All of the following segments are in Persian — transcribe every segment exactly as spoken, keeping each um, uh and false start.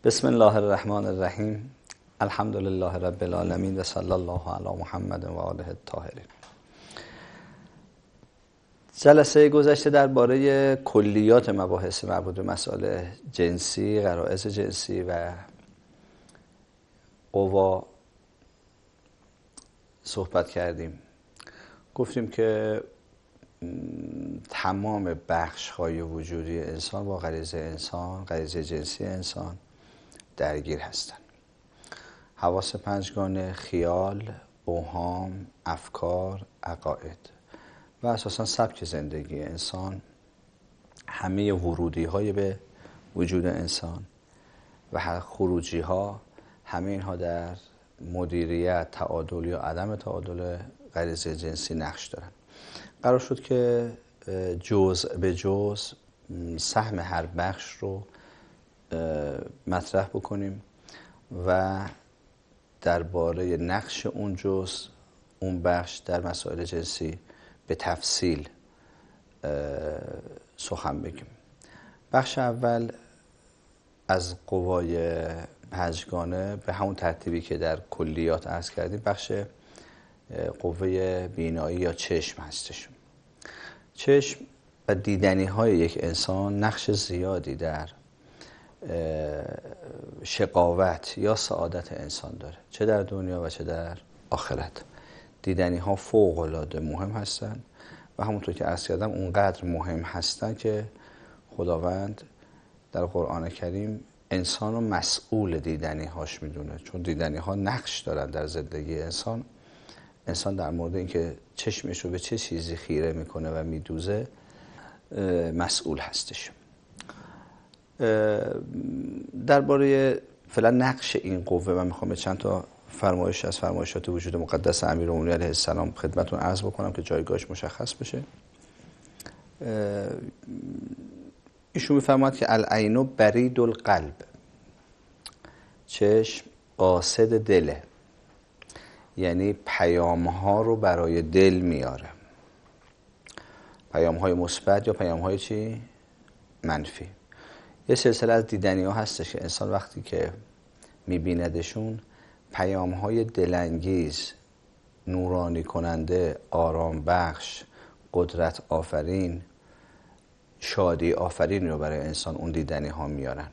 بسم الله الرحمن الرحیم. الحمد لله رب العالمین و صلی الله علی محمد و آله الطاهرین. جلسه گذشته درباره کلیات مباحث مربوط به مسائل جنسی، غرایز جنسی و قوا صحبت کردیم. گفتیم که تمام بخش‌های وجودی انسان با غریزه انسان، غریزه جنسی انسان درگیر هستند. حواس پنجگانه، خیال، اوهام، افکار، عقاید و اساساً سبک زندگی انسان، همه ورودی های به وجود انسان و خروجی ها، همه اینها در مدیریت، تعادل یا عدم تعادل غریزه جنسی نقش دارن. قرار شد که جزء به جزء سهم هر بخش رو مطرح بکنیم و درباره نقش اون جزء، اون بخش در مسائل جنسی به تفصیل سخن بگیم. بخش اول از قوای پنجگانه به همون ترتیبی که در کلیات عرض کردیم، بخش قوه بینایی یا چشم هستش. چشم و دیدنی های یک انسان نقش زیادی در شقاوت یا سعادت انسان داره، چه در دنیا و چه در آخرت. دیدنی ها فوق العاده مهم هستند و همونطور که عرض کردم اونقدر مهم هستند که خداوند در قرآن کریم انسان رو مسئول دیدنی هاش میدونه، چون دیدنی ها نقش دارن در زندگی انسان. انسان در مورد اینکه چشمش رو به چه چیزی خیره میکنه و میدوزه مسئول هستش. درباره فعلا نقش این قوه من میخوام چند تا فرمایش از فرمایشات وجود مقدس امیرالمومنین علیه السلام خدمتتون عرض بکنم که جایگاهش مشخص بشه. ایشون میفرماید که العین برید القلب، چشم قاصد دله، یعنی پیام ها رو برای دل میاره، پیام های مثبت یا پیام های چی؟ منفی. یه سلسله از دیدنی ها هستش که انسان وقتی که میبیندشون پیام های دلانگیز، نورانی کننده، آرام بخش، قدرت آفرین، شادی آفرین رو برای انسان اون دیدنی ها میارن.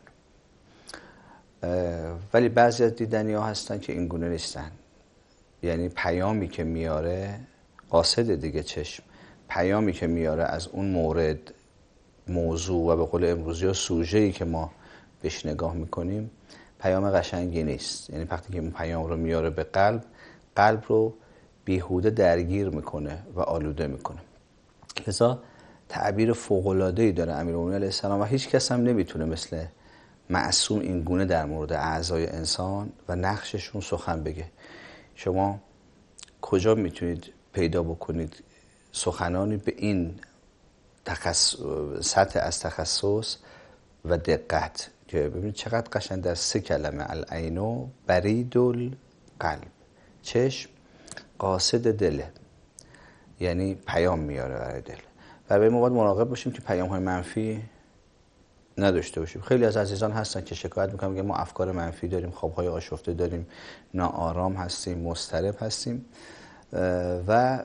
ولی بعضی از دیدنی ها هستن که این گونه نیستن، یعنی پیامی که میاره قاصد دیگه چشم، پیامی که میاره از اون مورد، موضوع و به قول امروزی ها سوژه‌ای که ما بهش نگاه میکنیم پیام قشنگی نیست. یعنی وقتی که این پیام رو میاره به قلب، قلب رو بیهوده درگیر میکنه و آلوده میکنه. لذا تعبیر فوق‌العاده‌ای داره امیرالمومنین علیه السلام و هیچ کس هم نمیتونه مثل معصوم این گونه در مورد اعضای انسان و نقششون سخن بگه. شما کجا میتونید پیدا بکنید سخنانی به این تخص... سطح از تخصص و دقت که ببینید چقدر قشنگ در سه کلمه العین برید القلب، چشم قاصد دله، یعنی پیام میاره برای دل. و به ما باید مراقب باشیم که پیام های منفی نداشته باشیم. خیلی از عزیزان هستن که شکایت میکنن که ما افکار منفی داریم، خوابهای آشفته داریم، ناآرام هستیم، مضطرب هستیم و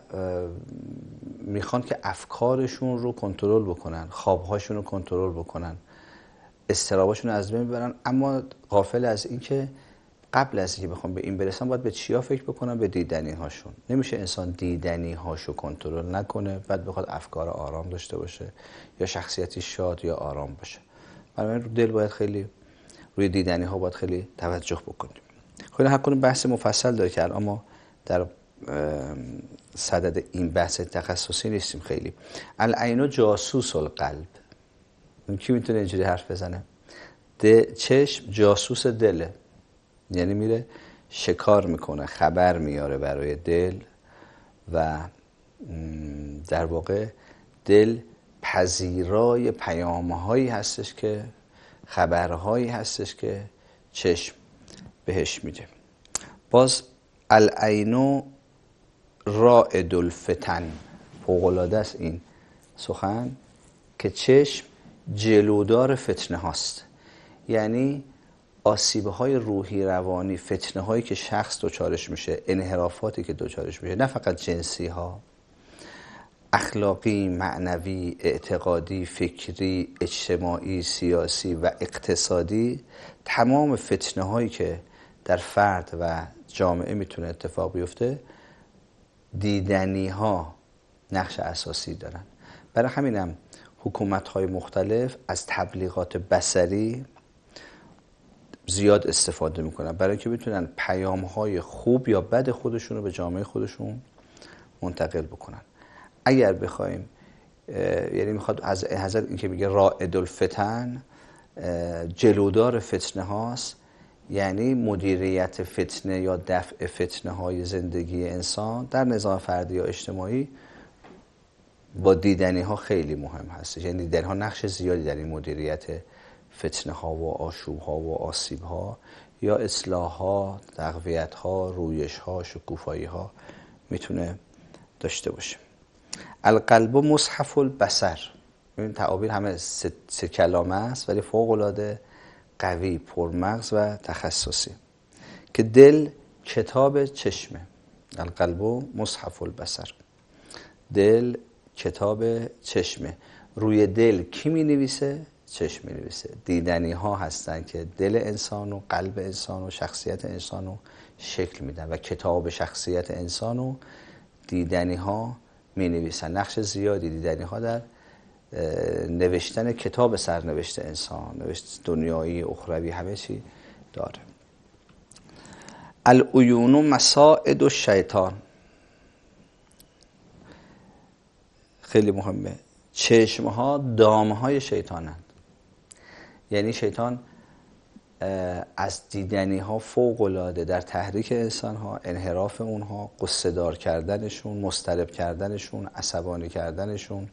میخوان که افکارشون رو کنترل بکنن، خوابهاشون رو کنترل بکنن، اضطراباشون رو از بین ببرن، اما غافل از این که قبل از اینکه بخوام به این برسن باید به چیا فکر بکنن؟ به دیدنی هاشون. نمیشه انسان دیدنی هاشو کنترل نکنه بعد بخواد افکار آرام داشته باشه یا شخصیتی شاد یا آرام باشه. برای من دل باید خیلی روی دیدنی ها باید خیلی توجه بکنیم. خیلی حق کنیم بحث مفصل داره که الان ما در صدد این بحث تخصصی نیستیم. خیلی العین جاسوس القلب، کی میتونه اینجوری حرف بزنه؟ چشم جاسوس دله، یعنی میره شکار میکنه، خبر میاره برای دل و در واقع دل پذیرای پیامهایی هستش که خبرهایی هستش که چشم بهش میده. باز العین رائد الفتن، فوق‌العاده است این سخن که چشم جلودار فتنه هاست، یعنی آسیب‌های روحی روانی، فتنه‌هایی که شخص دچارش میشه، انحرافاتی که دچارش میشه، نه فقط جنسی ها، اخلاقی، معنوی، اعتقادی، فکری، اجتماعی، سیاسی و اقتصادی، تمام فتنه‌هایی که در فرد و جامعه میتونه اتفاق بیفته، دیدنی ها نقش اساسی دارن. برای همینم حکومت‌های مختلف از تبلیغات بصری زیاد استفاده میکنن برای اینکه بتونن پیام‌های خوب یا بد خودشون رو به جامعه خودشون منتقل بکنن. اگر بخوایم، یعنی میخواد از حضرت اینکه میگه رائد الفتن، جلودار فتنه هاست، یعنی مدیریت فتنه یا دفع فتنه های زندگی انسان در نظام فردی یا اجتماعی با دیدنی ها خیلی مهم هست. یعنی دیدنی ها نقش زیادی در این مدیریت فتنه ها و آشوب ها و آسیب ها یا اصلاح ها، تقویت ها، رویش ها، شکوفایی ها میتونه داشته باشه. القلب مصحف البصر، این تعابیر همه سه, سه کلامه است ولی فوق العاده قوی، پرمغز و تخصصی. که دل کتاب چشمه. القلب مصحف البصر، دل کتاب چشمه. روی دل کی می نویسه؟ چشم می نویسه. دیدنی ها هستن که دل انسان و قلب انسان و شخصیت انسان رو شکل میدن و کتاب شخصیت انسان و دیدنی ها می نویسن. نقش زیادی دیدنی ها در نوشتن کتاب سرنوشت انسان، نوشت دنیایی، اخروی، همه چی داره. العیون مساعد الشیطان، خیلی مهمه. چشم ها دامه های شیطانند. یعنی شیطان از دیدنی ها فوق العاده در تحریک انسان ها، انحراف اونها، قصه دار کردنشون، مضطرب کردنشون، عصبانی کردنشون،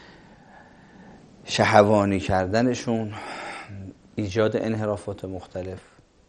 شهوانی کردنشون، ایجاد انحرافات مختلف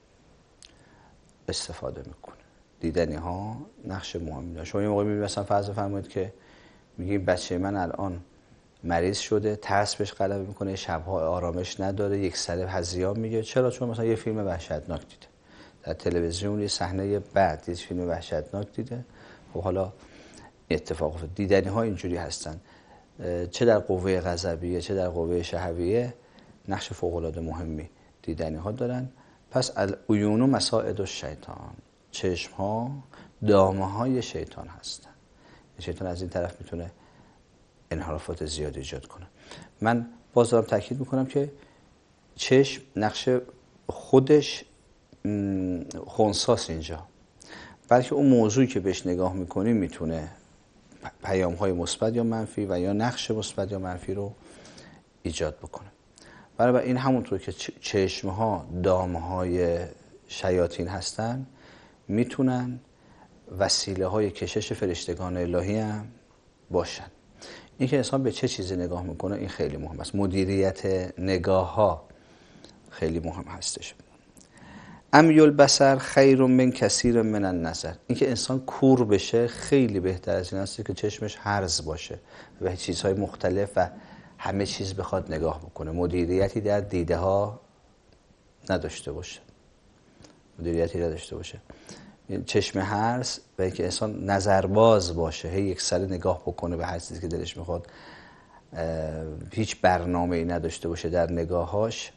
استفاده میکنه. دیدنی ها نقش مهمی داره. شما یه موقع میبینید مثلا فرض فرمایید که میگیم بچه من الان مریض شده، ترس بهش غلبه میکنه، شبها آرامش نداره، یک سره هذیان میگه. چرا؟ چون مثلا یه فیلم وحشتناک دیده در تلویزیون، یه صحنه بعد یه فیلم وحشتناک دیده. خب حالا اتفاق افتاد. دیدنی ها اینجوری هستن، چه در قوه غضبیه چه در قوه شهویه، نقش فوق العاده مهمی دیدنی ها دارن. پس العیون مساعد الشیطان، چشم ها دامه های شیطان هستن. شیطان از این طرف میتونه انحرافات زیادی ایجاد کنه. من باز دارم تاکید میکنم که چشم نقش خودش خنثاست اینجا، بلکه اون موضوعی که بهش نگاه میکنیم میتونه پیام های مثبت یا منفی و یا نقش مثبت یا منفی رو ایجاد بکنه. برای این همونطور که چشم ها دامه های شیاطین هستن، میتونن وسیله های کشش فرشتگان الهی هم باشن. این که انسان به چه چیزی نگاه میکنه این خیلی مهم است. مدیریت نگاه ها خیلی مهم هستش. عمی البصر خیر من کثیر من النظر، این که انسان کور بشه خیلی بهتر از این است که چشمش هرز باشه و به چیزهای مختلف و همه چیز بخواد نگاه بکنه، مدیریتی در دیده ها نداشته باشه مدیریتی نداشته باشه چشم هرز و اینکه انسان نظرباز باشه، هی یک سره نگاه بکنه به هر چیزی که دلش میخواد، هیچ برنامه‌ای نداشته باشه در نگاهاش.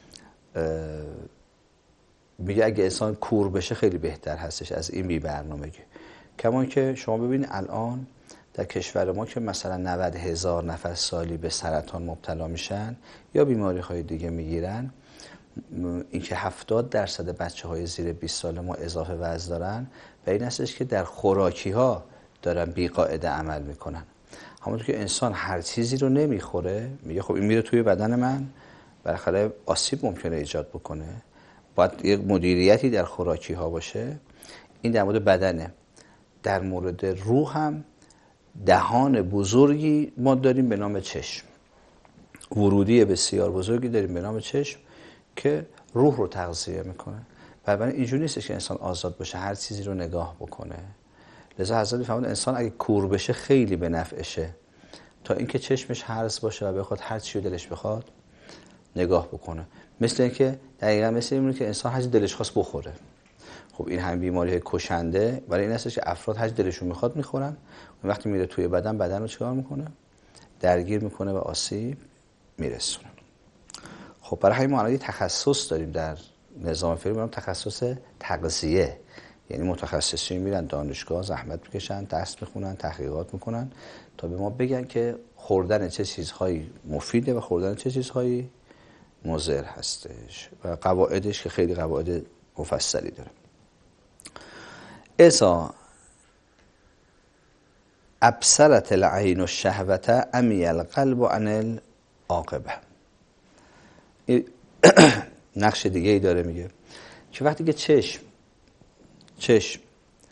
میگه اگه انسان کور بشه خیلی بهتر هستش از این بی برنامگی. کما که شما ببینید الان در کشور ما که مثلا نود هزار نفر سالی به سرطان مبتلا میشن یا بیماری های دیگه میگیرن، اینکه هفتاد درصد بچه های زیر بیست سال ما اضافه وزن دارن و این هستش که در خوراکی ها دارن بی قاعده عمل میکنن. همونطور که انسان هر چیزی رو نمیخوره، میگه خب این میره توی بدن من، بالاخره آسیب ممکنه ایجاد بکنه، باید یک مدیریتی در خوراکی ها باشه. این در مورد بدنه. در مورد روح هم دهان بزرگی ما داریم به نام چشم، ورودی بسیار بزرگی داریم به نام چشم که روح رو تغذیه میکنه. بنابراین اینجوری نیست که انسان آزاد باشه هر چیزی رو نگاه بکنه. لذا حضرت میفرمایند انسان اگه کور بشه خیلی به نفعشه تا اینکه چشمش هرز باشه و بخواد هر چی رو دلش بخواد نگاه بکنه. مثل اینکه دقیقاً مثل اینه که انسان هر دلش خواست بخوره. خب این هم بیماری کشنده برای این هستش که افراد هر دلشون میخواد میخورن، وقتی میره توی بدن بدن رو چیکار میکنه؟ درگیر میکنه و آسیب میرسونه. خب برای همین ما الان تخصص داریم در نظام فکری، میگم تخصص تغذیه. یعنی متخصصین میرن دانشگاه، زحمت میکشن، درس میخونن، تحقیقات میکنن تا به ما بگن که خوردن چه چیزهایی مفیده و خوردن چه چیزهایی مضر هستش و قواعدش که خیلی قواعد مفصلی داره. اذا ابصرت العین الشهوة عمی القلب عن العاقبه. نقش دیگه ای داره، میگه که وقتی که چشم چشم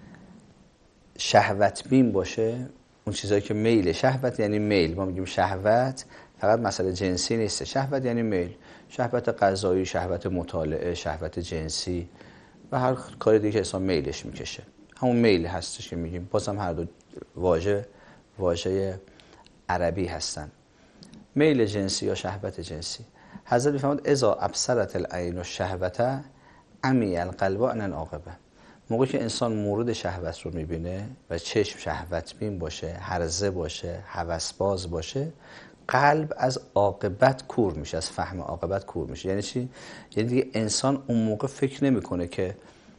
شهوت بین باشه، اون چیزایی که میل، شهوت یعنی میل، ما میگیم شهوت فقط مسئله جنسی نیست، شهوت یعنی میل، شهوت غذایی، شهوت مطالعه، شهوت جنسی و هر کار دیگه که انسان میلش میکشه، همون میل هستش که میگیم. بازم هر دو واژه واژه عربی هستن، میل جنسی یا شهوت جنسی. حضرت میفرماد اذا ابصرت العین الشهوة عمی القلب عن العاقبه. موقعی که انسان مورد شهوت رو میبینه و چشم شهوت بین باشه، هرزه باشه، هوسباز باشه، قلب از عاقبت کور میشه، از فهم عاقبت کور میشه. یعنی چی؟ یعنی دیگه انسان اون موقع فکر نمیکنه که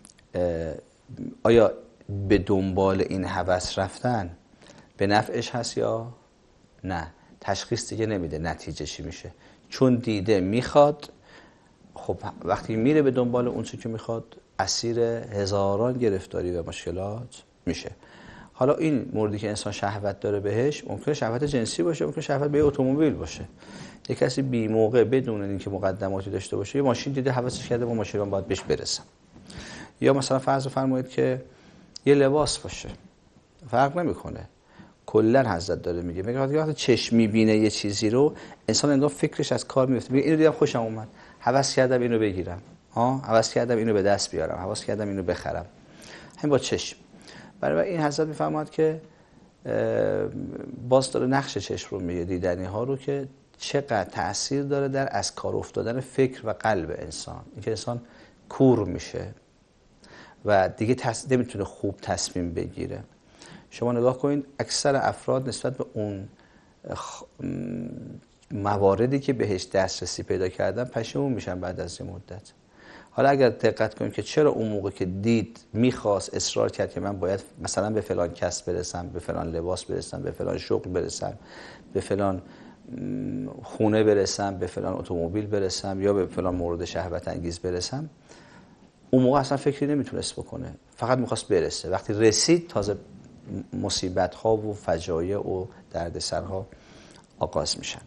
آیا به دنبال این هوس رفتن به نفعش هست یا نه. تشخیص دیگه نمیده نتیجه چی میشه، چون دیده میخواد. خب وقتی میره به دنبال اون چی که میخواد، اسیر هزاران گرفتاری و مشکلات میشه. حالا این موردی که انسان شهوت داره بهش، ممکنه شهوت جنسی باشه، ممکنه شهوت به اتومبیل باشه. یک کسی بی موقع بدون اینکه مقدماتی داشته باشه، یه ماشین دیده هوسش کرده، با ماشین باید بهش برسم. یا مثلا فرض فرمایید که یه لباس باشه، فرق نمیکنه. کلا حضرت داره میگه میگه وقتی چشم میبینه یه چیزی رو، انسان انگار فکرش از کار میفته. میگه اینو دیدم خوشم اومد، هوس کردم اینو بگیرم، ها هوس کردم اینو به دست بیارم، هوس کردم اینو بخرم. همین با چشم. برای این حضرت میفرماد که باز داره نقش چشم رو میگه، دیدنی ها رو، که چقدر تأثیر داره در از کار افتادن فکر و قلب انسان. اینکه انسان کور میشه و دیگه تص... نمیتونه خوب تصمیم بگیره. شما نگاه کنید اکثر افراد نسبت به اون خ... مواردی که بهش دسترسی پیدا کردن پشیمون میشن بعد از این مدت. حالا اگر دقت کنید که چرا اون موقع که دید میخواست، اصرار کرد که من باید مثلا به فلان کسب برسم، به فلان لباس برسم، به فلان شغل برسم، به فلان خونه برسم، به فلان اتومبیل برسم، یا به فلان مورد شهوت انگیز برسم، اون موقع اصلا فکری نمیتونست بکنه، فقط میخواست برسه. وقتی رسید تازه مصیبت ها و فجایع و دردسرها آغاز میشن.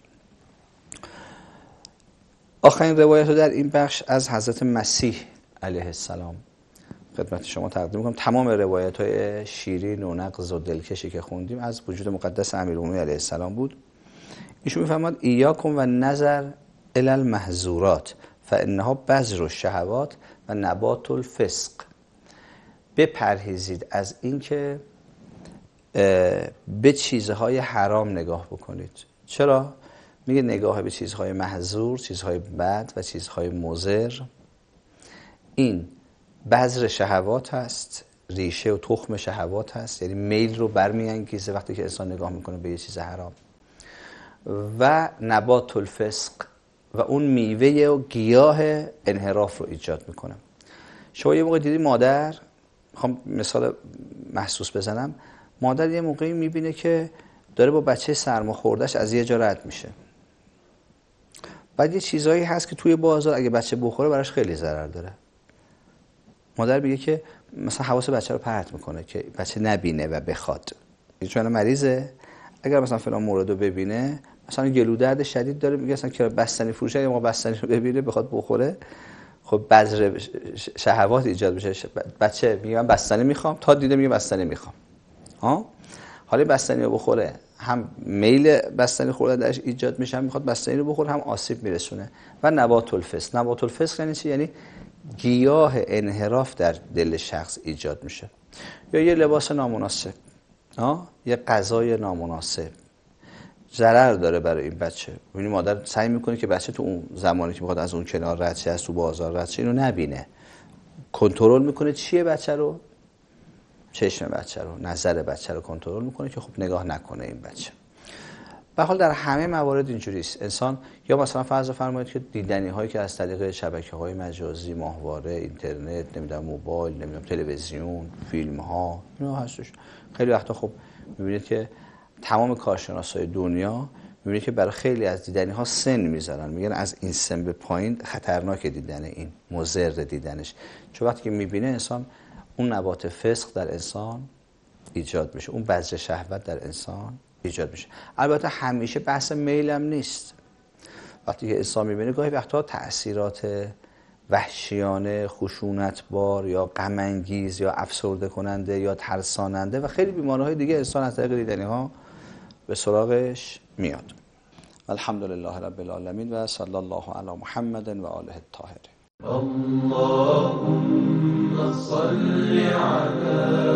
آخرین روایت رو در این بخش از حضرت مسیح علیه السلام خدمت شما تقدیم میکنم. تمام روایت های شیرین و نغز و دلکشی که خوندیم از وجود مقدس امیرالمومنین علیه السلام بود. ایشون میفرماد ایاکم و نظر الی المحظورات فانها بذر الشهوات و نبات الفسق. بپرهیزید از اینکه به چیزهای حرام نگاه بکنید. چرا؟ میگه نگاه به چیزهای محظور، چیزهای بد و چیزهای مضر، این بذر شهوات هست، ریشه و تخم شهوات هست، یعنی میل رو برمیانگیزه وقتی که انسان نگاه میکنه به یه چیز حرام. و نبات الفسق، و اون میوه و گیاه انحراف رو ایجاد میکنه. شما یه موقع دیدی مادر، میخوام مثال محسوس بزنم، مادر یه موقعی میبینه که داره با بچه سرماخورده‌اش از یه جا رد میشه، بعد یه چیزایی هست که توی بازار اگه بچه بخوره براش خیلی ضرر داره. مادر میگه که مثلا حواس بچه رو پرت میکنه که بچه نبینه و بخواد. چون مریضه، اگر مثلا فلان مورد رو ببینه، مثلا گلو درد شدید داره، میگه مثلا که بستنی فروشه، یا ما بستنی رو ببینه بخواد بخوره، خب بذر شهوات ایجاد میشه. بچه میگه من بستنی میخوام، تا دیده میگه بستنی میخوام. ها حالا بستنی رو بخوره، هم میل بستنی خوردن درش ایجاد میشه، هم میخواد بستنی رو بخوره، هم آسیب میرسونه. و نبات الفسق. نبات الفسق یعنی چی؟ یعنی گیاه انحراف در دل شخص ایجاد میشه. یا یه لباس نامناسب، ها یه غذای نامناسب، ضرر داره برای این بچه. ببینید مادر سعی میکنه که بچه تو اون زمانی که میخواد از اون کنار رد شه، از تو بازار رد شه، اینو نبینه. کنترل میکنه چیه بچه رو؟ چشم بچه رو، نظر بچه رو کنترل میکنه که خب نگاه نکنه این بچه. به حال در همه موارد اینجوری است. انسان یا مثلا فرض فرمایید که دیدنی هایی که از طریق شبکه‌های مجازی، ماهواره، اینترنت، نمیدونم موبایل، نمیدونم تلویزیون، فیلم ها، اینا هستش. خیلی وقتا خب میبینید که تمام کارشناسای دنیا میبینید که برای خیلی از دیدنی ها سن میذارن، میگن از این سن به پایین خطرناک دیدن، این مضر دیدنش. چون وقتی که میبینه انسان اون نبات فسق در انسان ایجاد میشه، اون بذر شهوت در انسان ایجاد میشه. البته همیشه بحث میلم نیست. وقتی که انسان میبینه گاهی وقتا تأثیرات وحشیانه، خشونتبار یا غم انگیز یا افسرده کننده یا ترساننده و خیلی بیماری‌های دیگه انسان از طریق دیدنی ها به سراغش میاد. الحمدلله رب العالمین و صلی الله علی محمد و آله الطاهرین. اللهم صل علی